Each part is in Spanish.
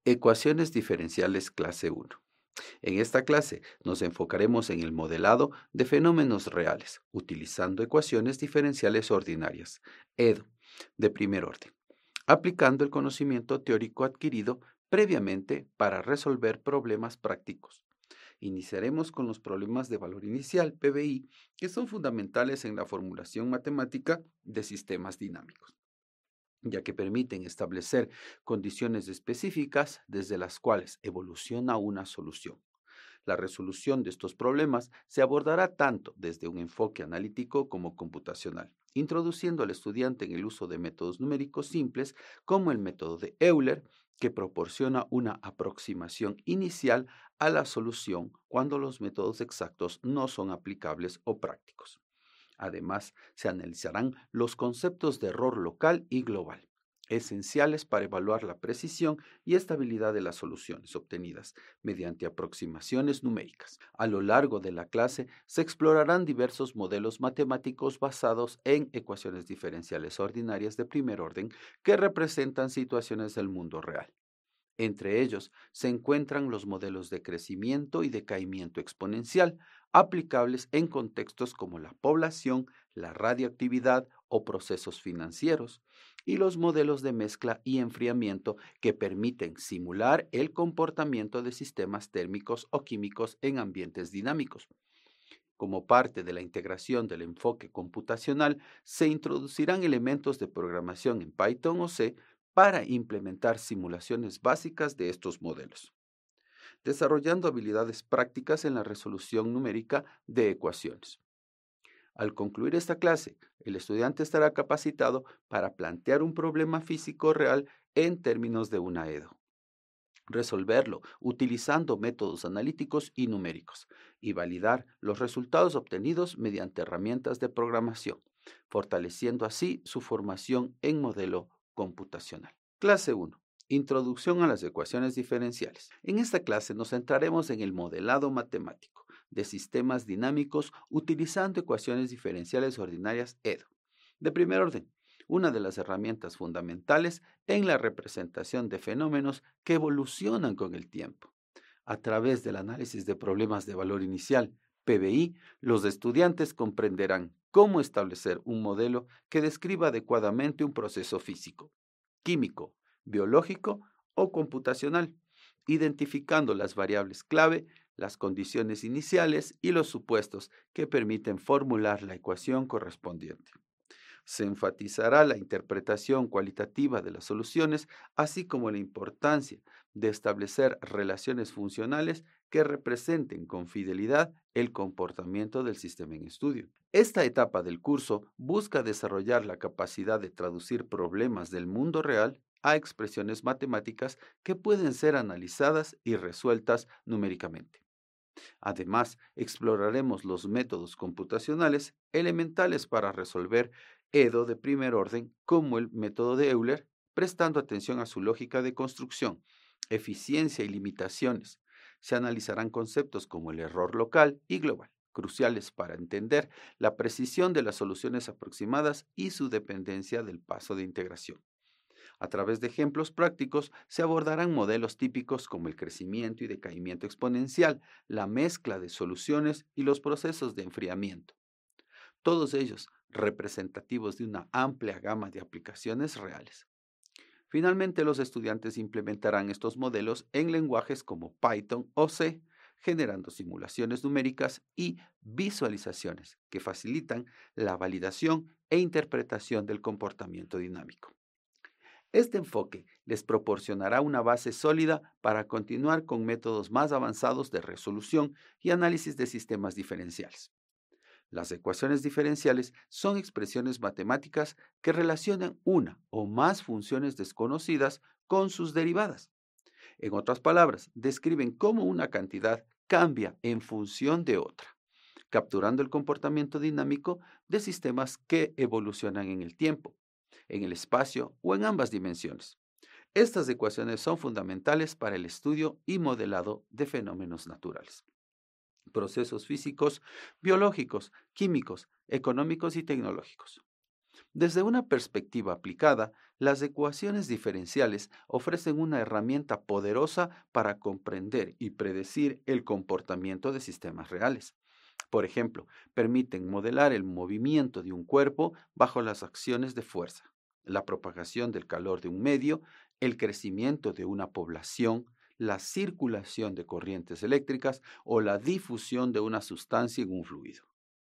Ecuaciones diferenciales clase 1. En esta clase nos enfocaremos en el modelado de fenómenos reales, utilizando ecuaciones diferenciales ordinarias, EDO, de primer orden, aplicando el conocimiento teórico adquirido previamente para resolver problemas prácticos. Iniciaremos con los problemas de valor inicial, PVI, que son fundamentales en la formulación matemática de sistemas dinámicos, ya que permiten establecer condiciones específicas desde las cuales evoluciona una solución. La resolución de estos problemas se abordará tanto desde un enfoque analítico como computacional, introduciendo al estudiante en el uso de métodos numéricos simples como el método de Euler, que proporciona una aproximación inicial a la solución cuando los métodos exactos no son aplicables o prácticos. Además, se analizarán los conceptos de error local y global, esenciales para evaluar la precisión y estabilidad de las soluciones obtenidas mediante aproximaciones numéricas. A lo largo de la clase se explorarán diversos modelos matemáticos basados en ecuaciones diferenciales ordinarias de primer orden que representan situaciones del mundo real. Entre ellos se encuentran los modelos de crecimiento y decaimiento exponencial, aplicables en contextos como la población, la radioactividad o procesos financieros, y los modelos de mezcla y enfriamiento que permiten simular el comportamiento de sistemas térmicos o químicos en ambientes dinámicos. Como parte de la integración del enfoque computacional, se introducirán elementos de programación en Python o C para implementar simulaciones básicas de estos modelos, desarrollando habilidades prácticas en la resolución numérica de ecuaciones. Al concluir esta clase, el estudiante estará capacitado para plantear un problema físico real en términos de una EDO, resolverlo utilizando métodos analíticos y numéricos, y validar los resultados obtenidos mediante herramientas de programación, fortaleciendo así su formación en modelo computacional. Clase 1. Introducción a las ecuaciones diferenciales. En esta clase nos centraremos en el modelado matemático de sistemas dinámicos utilizando ecuaciones diferenciales ordinarias EDO. De primer orden, una de las herramientas fundamentales en la representación de fenómenos que evolucionan con el tiempo. A través del análisis de problemas de valor inicial, PBI, los estudiantes comprenderán cómo establecer un modelo que describa adecuadamente un proceso físico, químico, biológico o computacional, identificando las variables clave, las condiciones iniciales y los supuestos que permiten formular la ecuación correspondiente. Se enfatizará la interpretación cualitativa de las soluciones, así como la importancia de establecer relaciones funcionales que representen con fidelidad el comportamiento del sistema en estudio. Esta etapa del curso busca desarrollar la capacidad de traducir problemas del mundo real a expresiones matemáticas que pueden ser analizadas y resueltas numéricamente. Además, exploraremos los métodos computacionales elementales para resolver EDO de primer orden, como el método de Euler, prestando atención a su lógica de construcción, eficiencia y limitaciones. Se analizarán conceptos como el error local y global, cruciales para entender la precisión de las soluciones aproximadas y su dependencia del paso de integración. A través de ejemplos prácticos se abordarán modelos típicos como el crecimiento y decaimiento exponencial, la mezcla de soluciones y los procesos de enfriamiento, todos ellos representativos de una amplia gama de aplicaciones reales. Finalmente, los estudiantes implementarán estos modelos en lenguajes como Python o C, generando simulaciones numéricas y visualizaciones que facilitan la validación e interpretación del comportamiento dinámico. Este enfoque les proporcionará una base sólida para continuar con métodos más avanzados de resolución y análisis de sistemas diferenciales. Las ecuaciones diferenciales son expresiones matemáticas que relacionan una o más funciones desconocidas con sus derivadas. En otras palabras, describen cómo una cantidad cambia en función de otra, capturando el comportamiento dinámico de sistemas que evolucionan en el tiempo, en el espacio o en ambas dimensiones. Estas ecuaciones son fundamentales para el estudio y modelado de fenómenos naturales, procesos físicos, biológicos, químicos, económicos y tecnológicos. Desde una perspectiva aplicada, las ecuaciones diferenciales ofrecen una herramienta poderosa para comprender y predecir el comportamiento de sistemas reales. Por ejemplo, permiten modelar el movimiento de un cuerpo bajo las acciones de fuerza, la propagación del calor de un medio, el crecimiento de una población, la circulación de corrientes eléctricas o la difusión de una sustancia en un fluido.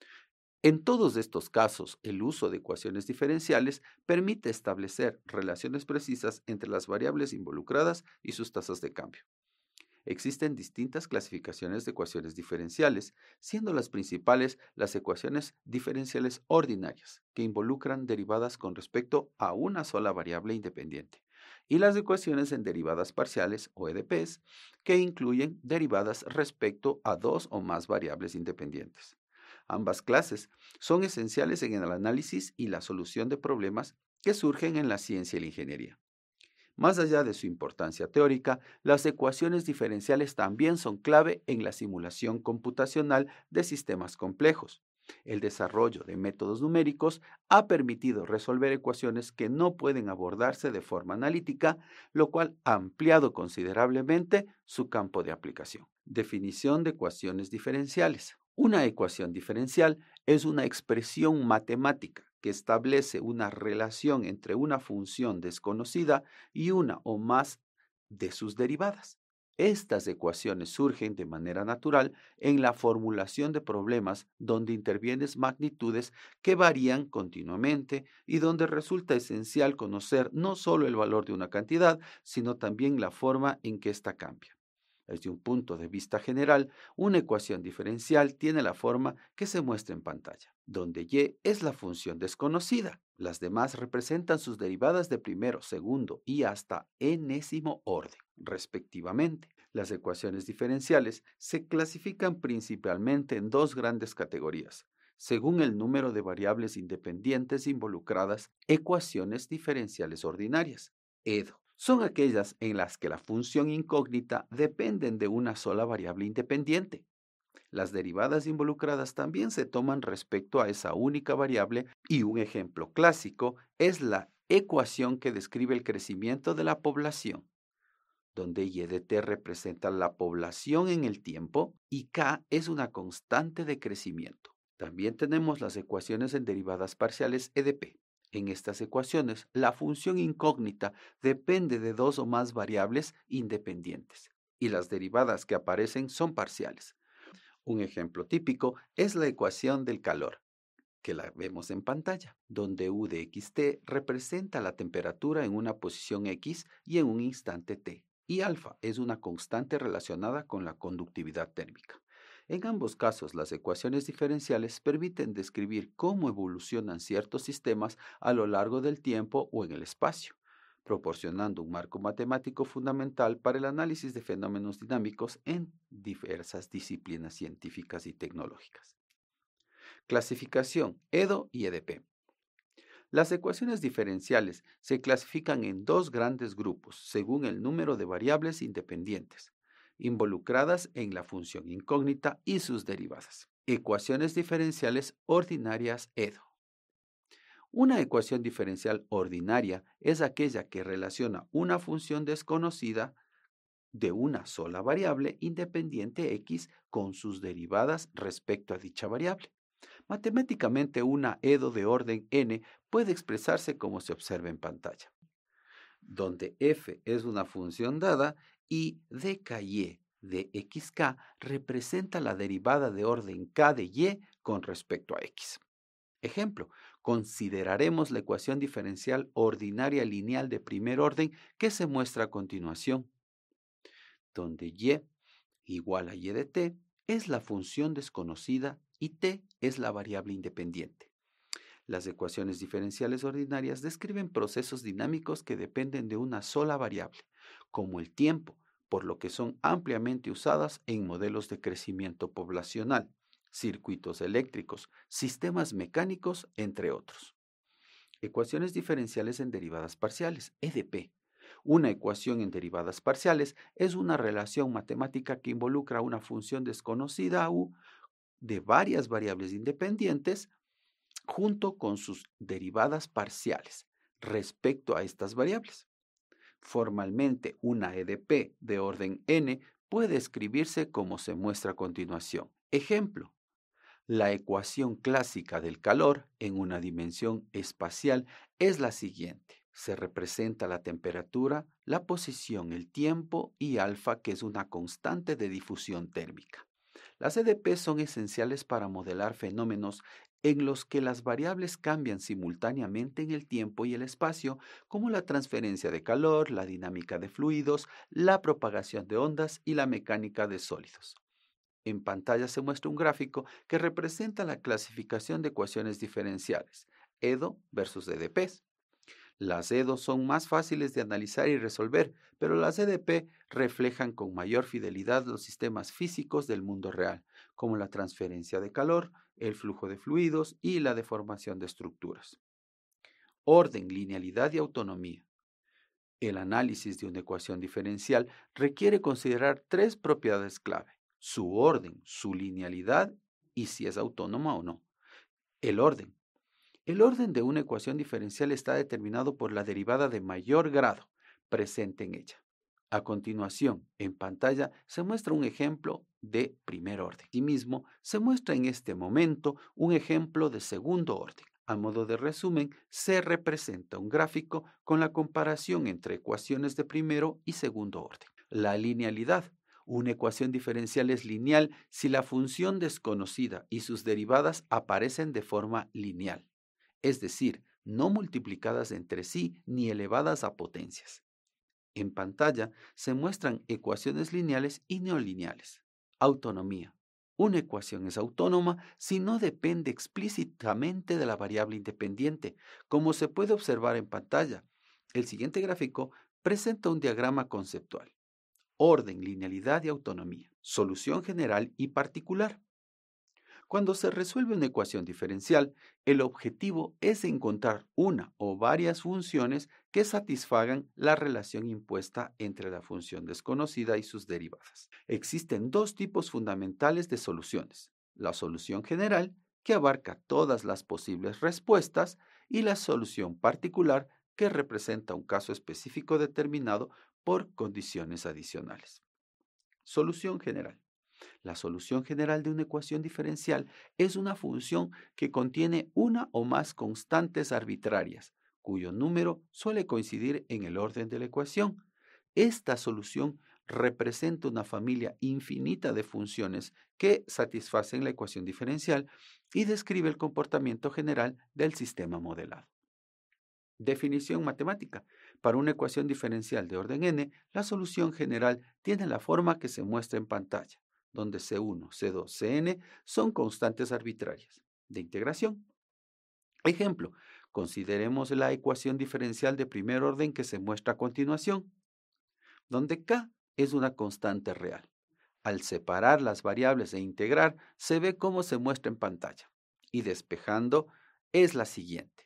En todos estos casos, el uso de ecuaciones diferenciales permite establecer relaciones precisas entre las variables involucradas y sus tasas de cambio. Existen distintas clasificaciones de ecuaciones diferenciales, siendo las principales las ecuaciones diferenciales ordinarias, que involucran derivadas con respecto a una sola variable independiente, y las ecuaciones en derivadas parciales o EDPs, que incluyen derivadas respecto a dos o más variables independientes. Ambas clases son esenciales en el análisis y la solución de problemas que surgen en la ciencia y la ingeniería. Más allá de su importancia teórica, las ecuaciones diferenciales también son clave en la simulación computacional de sistemas complejos. El desarrollo de métodos numéricos ha permitido resolver ecuaciones que no pueden abordarse de forma analítica, lo cual ha ampliado considerablemente su campo de aplicación. Definición de ecuaciones diferenciales. Una ecuación diferencial es una expresión matemática que establece una relación entre una función desconocida y una o más de sus derivadas. Estas ecuaciones surgen de manera natural en la formulación de problemas donde intervienen magnitudes que varían continuamente y donde resulta esencial conocer no solo el valor de una cantidad, sino también la forma en que ésta cambia. Desde un punto de vista general, una ecuación diferencial tiene la forma que se muestra en pantalla, donde y es la función desconocida. Las demás representan sus derivadas de primero, segundo y hasta enésimo orden, respectivamente. Las ecuaciones diferenciales se clasifican principalmente en dos grandes categorías, según el número de variables independientes involucradas: ecuaciones diferenciales ordinarias, EDO. Son aquellas en las que la función incógnita dependen de una sola variable independiente. Las derivadas involucradas también se toman respecto a esa única variable, y un ejemplo clásico es la ecuación que describe el crecimiento de la población, donde y de t representa la población en el tiempo y k es una constante de crecimiento. También tenemos las ecuaciones en derivadas parciales EDP. En estas ecuaciones, la función incógnita depende de dos o más variables independientes y las derivadas que aparecen son parciales. Un ejemplo típico es la ecuación del calor, que la vemos en pantalla, donde U de xt representa la temperatura en una posición x y en un instante t, y alfa es una constante relacionada con la conductividad térmica. En ambos casos, las ecuaciones diferenciales permiten describir cómo evolucionan ciertos sistemas a lo largo del tiempo o en el espacio, proporcionando un marco matemático fundamental para el análisis de fenómenos dinámicos en diversas disciplinas científicas y tecnológicas. Clasificación, EDO y EDP. Las ecuaciones diferenciales se clasifican en dos grandes grupos según el número de variables independientes involucradas en la función incógnita y sus derivadas. Ecuaciones diferenciales ordinarias EDO. Una ecuación diferencial ordinaria es aquella que relaciona una función desconocida de una sola variable independiente x con sus derivadas respecto a dicha variable. Matemáticamente, una EDO de orden n puede expresarse como se observa en pantalla, donde f es una función dada y dky de xk representa la derivada de orden k de y con respecto a x. Ejemplo, consideraremos la ecuación diferencial ordinaria lineal de primer orden que se muestra a continuación, donde y igual a y de t es la función desconocida y t es la variable independiente. Las ecuaciones diferenciales ordinarias describen procesos dinámicos que dependen de una sola variable, como el tiempo, por lo que son ampliamente usadas en modelos de crecimiento poblacional, circuitos eléctricos, sistemas mecánicos, entre otros. Ecuaciones diferenciales en derivadas parciales, EDP. Una ecuación en derivadas parciales es una relación matemática que involucra una función desconocida u de varias variables independientes junto con sus derivadas parciales respecto a estas variables. Formalmente, una EDP de orden n puede escribirse como se muestra a continuación. Ejemplo: la ecuación clásica del calor en una dimensión espacial es la siguiente. Se representa la temperatura, la posición, el tiempo y alfa, que es una constante de difusión térmica. Las EDP son esenciales para modelar fenómenos en los que las variables cambian simultáneamente en el tiempo y el espacio, como la transferencia de calor, la dinámica de fluidos, la propagación de ondas y la mecánica de sólidos. En pantalla se muestra un gráfico que representa la clasificación de ecuaciones diferenciales, EDO versus EDPs. Las EDO son más fáciles de analizar y resolver, pero las EDP reflejan con mayor fidelidad los sistemas físicos del mundo real, como la transferencia de calor, el flujo de fluidos y la deformación de estructuras. Orden, linealidad y autonomía. El análisis de una ecuación diferencial requiere considerar tres propiedades clave: su orden, su linealidad y si es autónoma o no. El orden. El orden de una ecuación diferencial está determinado por la derivada de mayor grado presente en ella. A continuación, en pantalla se muestra un ejemplo de primer orden. Asimismo, se muestra en este momento un ejemplo de segundo orden. A modo de resumen, se representa un gráfico con la comparación entre ecuaciones de primero y segundo orden. La linealidad. Una ecuación diferencial es lineal si la función desconocida y sus derivadas aparecen de forma lineal, es decir, no multiplicadas entre sí ni elevadas a potencias. En pantalla se muestran ecuaciones lineales y neolineales. Autonomía. Una ecuación es autónoma si no depende explícitamente de la variable independiente, como se puede observar en pantalla. El siguiente gráfico presenta un diagrama conceptual. Orden, linealidad y autonomía. Solución general y particular. Cuando se resuelve una ecuación diferencial, el objetivo es encontrar una o varias funciones que satisfagan la relación impuesta entre la función desconocida y sus derivadas. Existen dos tipos fundamentales de soluciones: la solución general, que abarca todas las posibles respuestas, y la solución particular, que representa un caso específico determinado por condiciones adicionales. Solución general. La solución general de una ecuación diferencial es una función que contiene una o más constantes arbitrarias, cuyo número suele coincidir en el orden de la ecuación. Esta solución representa una familia infinita de funciones que satisfacen la ecuación diferencial y describe el comportamiento general del sistema modelado. Definición matemática. Para una ecuación diferencial de orden n, la solución general tiene la forma que se muestra en pantalla, donde C1, C2, Cn son constantes arbitrarias de integración. Ejemplo: consideremos la ecuación diferencial de primer orden que se muestra a continuación, donde k es una constante real. Al separar las variables e integrar, se ve cómo se muestra en pantalla. Y despejando, es la siguiente,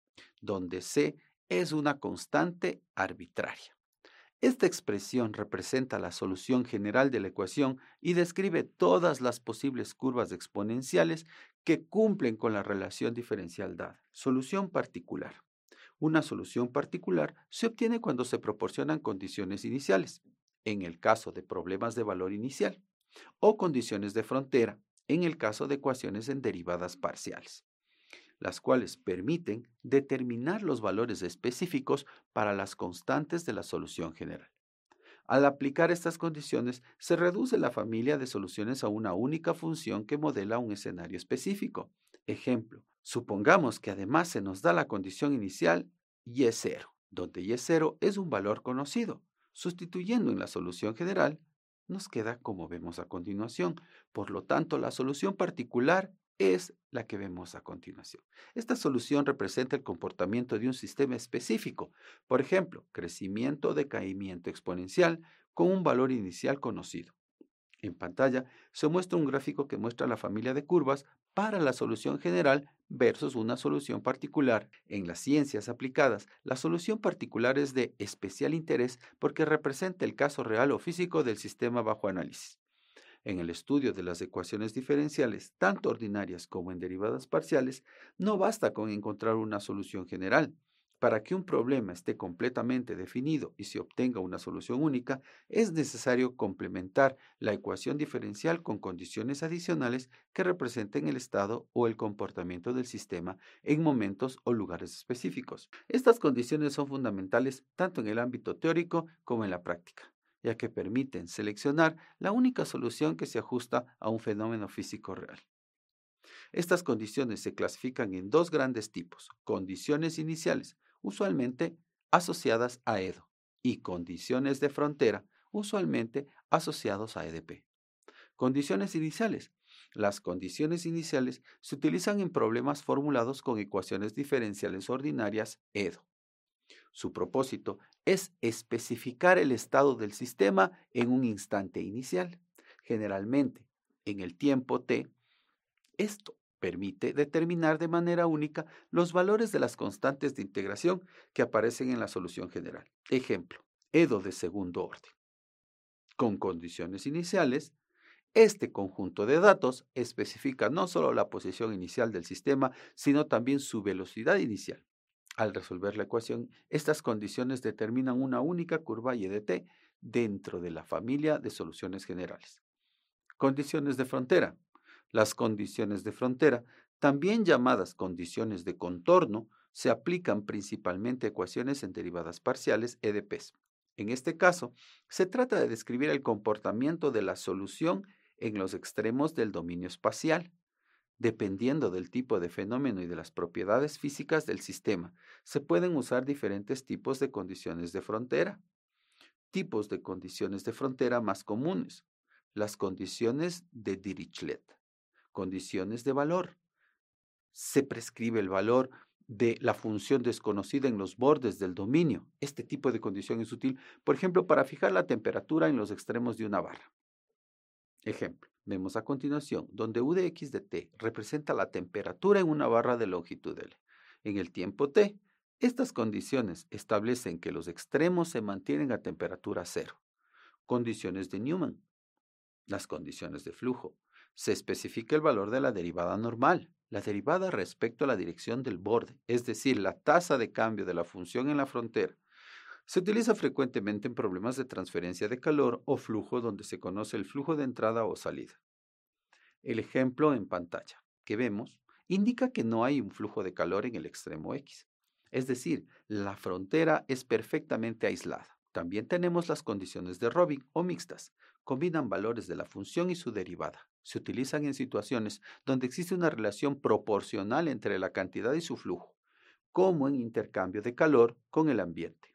donde c es una constante arbitraria. Esta expresión representa la solución general de la ecuación y describe todas las posibles curvas exponenciales que cumplen con la relación diferencial dada. Solución particular. Una solución particular se obtiene cuando se proporcionan condiciones iniciales, en el caso de problemas de valor inicial, o condiciones de frontera, en el caso de ecuaciones en derivadas parciales, las cuales permiten determinar los valores específicos para las constantes de la solución general. Al aplicar estas condiciones, se reduce la familia de soluciones a una única función que modela un escenario específico. Ejemplo: supongamos que además se nos da la condición inicial y es 0, donde y es 0 es un valor conocido. Sustituyendo en la solución general, nos queda como vemos a continuación. Por lo tanto, la solución particular es la que vemos a continuación. Esta solución representa el comportamiento de un sistema específico, por ejemplo, crecimiento o decaimiento exponencial con un valor inicial conocido. En pantalla se muestra un gráfico que muestra la familia de curvas para la solución general versus una solución particular. En las ciencias aplicadas, la solución particular es de especial interés porque representa el caso real o físico del sistema bajo análisis. En el estudio de las ecuaciones diferenciales, tanto ordinarias como en derivadas parciales, no basta con encontrar una solución general. Para que un problema esté completamente definido y se obtenga una solución única, es necesario complementar la ecuación diferencial con condiciones adicionales que representen el estado o el comportamiento del sistema en momentos o lugares específicos. Estas condiciones son fundamentales tanto en el ámbito teórico como en la práctica, ya que permiten seleccionar la única solución que se ajusta a un fenómeno físico real. Estas condiciones se clasifican en dos grandes tipos: condiciones iniciales, usualmente asociadas a EDO, y condiciones de frontera, usualmente asociados a EDP. Condiciones iniciales. Las condiciones iniciales se utilizan en problemas formulados con ecuaciones diferenciales ordinarias EDO. Su propósito es especificar el estado del sistema en un instante inicial, generalmente en el tiempo t. Esto permite determinar de manera única los valores de las constantes de integración que aparecen en la solución general. Ejemplo, EDO de segundo orden. Con condiciones iniciales, este conjunto de datos especifica no solo la posición inicial del sistema, sino también su velocidad inicial. Al resolver la ecuación, estas condiciones determinan una única curva y de t dentro de la familia de soluciones generales. Condiciones de frontera. Las condiciones de frontera, también llamadas condiciones de contorno, se aplican principalmente a ecuaciones en derivadas parciales EDPs. En este caso, se trata de describir el comportamiento de la solución en los extremos del dominio espacial. Dependiendo del tipo de fenómeno y de las propiedades físicas del sistema, se pueden usar diferentes tipos de condiciones de frontera. Tipos de condiciones de frontera más comunes: las condiciones de Dirichlet. Condiciones de valor. Se prescribe el valor de la función desconocida en los bordes del dominio. Este tipo de condición es útil, por ejemplo, para fijar la temperatura en los extremos de una barra. Ejemplo, vemos a continuación, donde U de x de t representa la temperatura en una barra de longitud L. En el tiempo t, estas condiciones establecen que los extremos se mantienen a temperatura cero. Condiciones de Newman. Las condiciones de flujo. Se especifica el valor de la derivada normal, la derivada respecto a la dirección del borde, es decir, la tasa de cambio de la función en la frontera. Se utiliza frecuentemente en problemas de transferencia de calor o flujo donde se conoce el flujo de entrada o salida. El ejemplo en pantalla que vemos indica que no hay un flujo de calor en el extremo X. Es decir, la frontera es perfectamente aislada. También tenemos las condiciones de Robin o mixtas. Combinan valores de la función y su derivada. Se utilizan en situaciones donde existe una relación proporcional entre la cantidad y su flujo, como en intercambio de calor con el ambiente.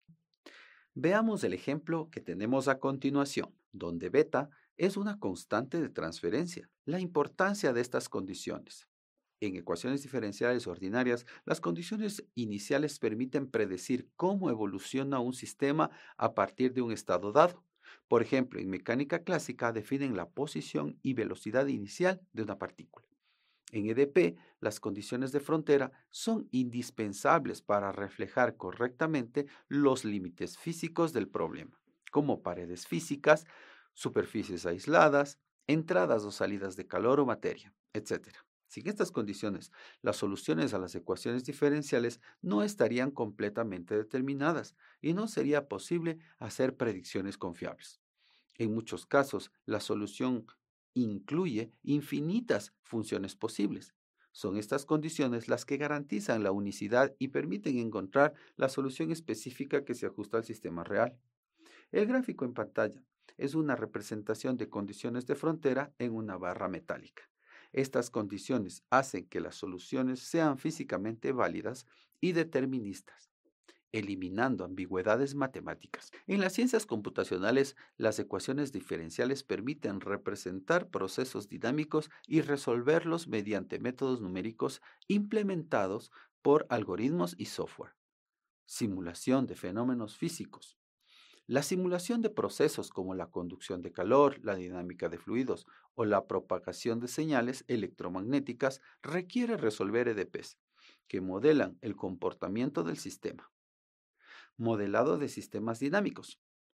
Veamos el ejemplo que tenemos a continuación, donde beta es una constante de transferencia. La importancia de estas condiciones. En ecuaciones diferenciales ordinarias, las condiciones iniciales permiten predecir cómo evoluciona un sistema a partir de un estado dado. Por ejemplo, en mecánica clásica definen la posición y velocidad inicial de una partícula. En EDP, las condiciones de frontera son indispensables para reflejar correctamente los límites físicos del problema, como paredes físicas, superficies aisladas, entradas o salidas de calor o materia, etc. Sin estas condiciones, las soluciones a las ecuaciones diferenciales no estarían completamente determinadas y no sería posible hacer predicciones confiables. En muchos casos, la solución incluye infinitas funciones posibles. Son estas condiciones las que garantizan la unicidad y permiten encontrar la solución específica que se ajusta al sistema real. El gráfico en pantalla es una representación de condiciones de frontera en una barra metálica. Estas condiciones hacen que las soluciones sean físicamente válidas y deterministas, eliminando ambigüedades matemáticas. En las ciencias computacionales, las ecuaciones diferenciales permiten representar procesos dinámicos y resolverlos mediante métodos numéricos implementados por algoritmos y software. Simulación de fenómenos físicos. La simulación de procesos como la conducción de calor, la dinámica de fluidos o la propagación de señales electromagnéticas requiere resolver EDPs, que modelan el comportamiento del sistema. Modelado de sistemas dinámicos.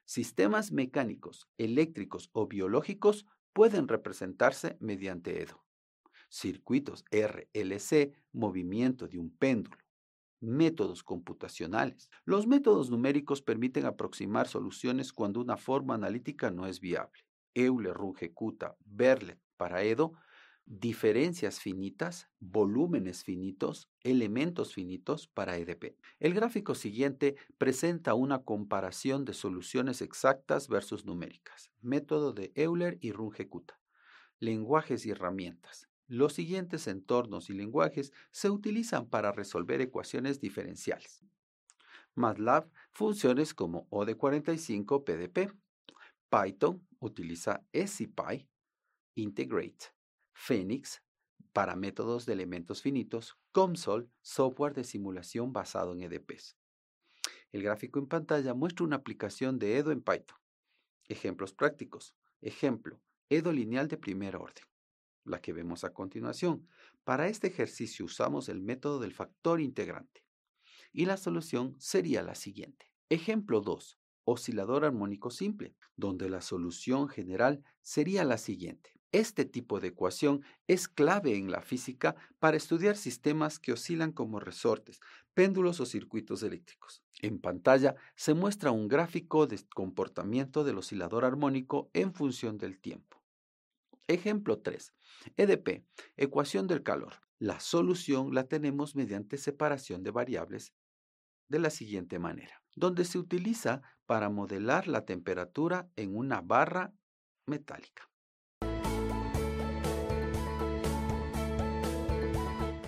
Sistemas mecánicos, eléctricos o biológicos pueden representarse mediante EDO. Circuitos RLC, movimiento de un péndulo. Métodos computacionales. Los métodos numéricos permiten aproximar soluciones cuando una forma analítica no es viable. Euler, Runge, Kutta, Berlet para EDO, diferencias finitas, volúmenes finitos, elementos finitos para EDP. El gráfico siguiente presenta una comparación de soluciones exactas versus numéricas. Método de Euler y Runge, Kutta. Lenguajes y herramientas. Los siguientes entornos y lenguajes se utilizan para resolver ecuaciones diferenciales. MATLAB, funciones como OD45 PDP. Python utiliza SciPy, Integrate. Phoenix, para métodos de elementos finitos. COMSOL, software de simulación basado en EDPs. El gráfico en pantalla muestra una aplicación de EDO en Python. Ejemplos prácticos. Ejemplo, EDO lineal de primer orden, la que vemos a continuación. Para este ejercicio usamos el método del factor integrante. Y la solución sería la siguiente. Ejemplo 2. Oscilador armónico simple, donde la solución general sería la siguiente. Este tipo de ecuación es clave en la física para estudiar sistemas que oscilan como resortes, péndulos o circuitos eléctricos. En pantalla se muestra un gráfico de comportamiento del oscilador armónico en función del tiempo. Ejemplo 3. EDP, ecuación del calor. La solución la tenemos mediante separación de variables de la siguiente manera, donde se utiliza para modelar la temperatura en una barra metálica.